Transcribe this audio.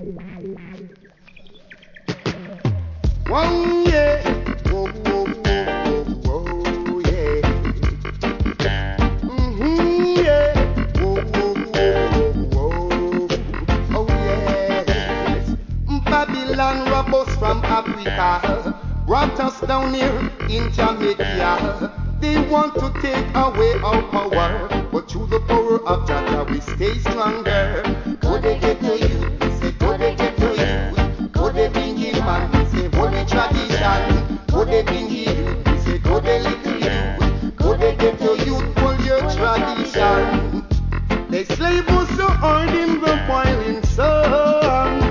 Whoa, yeah. Whoa, whoa, whoa, whoa, whoa, yeah. Yeah. Whoa, whoa, whoa, whoa, whoa. Oh, yes. Babylon rob us from Africa. Brought us down here in Jamaica. They want to take away our power, but through the power of Jah we stay stronger.